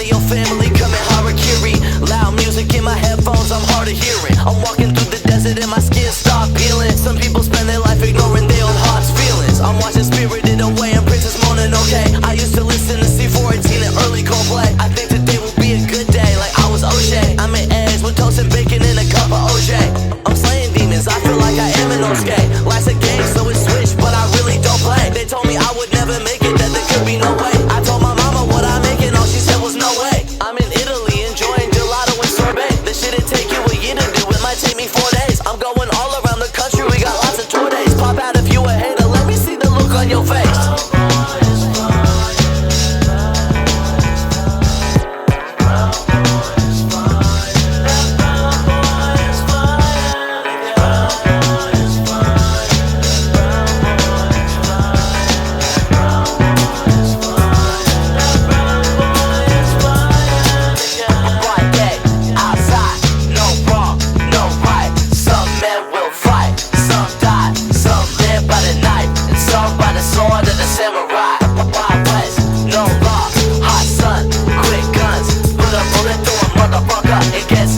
your family coming harakiri. Loud music in my headphones, I'm hard of hearing. I'm walking through the desert and my skin start peeling. Some people spend their life ignoring their own heart's feelings. I'm watching Spirited Away and Princess moaning okay. I used to listen to C14 and early Coldplay. I think today will be a good day, like I was O'Shea. I'm in eggs with toast and bacon and a cup of OJ. I'm slaying demons, I feel like I am an Osuke. Life's a game, so it's switch, but I really don't play. They told me I would never make it, that there could be no way. I told my mama what I'm making, all she said was no way. I'm in Italy enjoying gelato and sorbet. This shit'd take you a year to do, it might take me 4 days. I'm going all around the country, we got lots of tour days. Pop out if you a hater, let me see the look on your face. Samurai, Wild West, no law, hot sun, quick guns, put a bullet through a motherfucker, it gets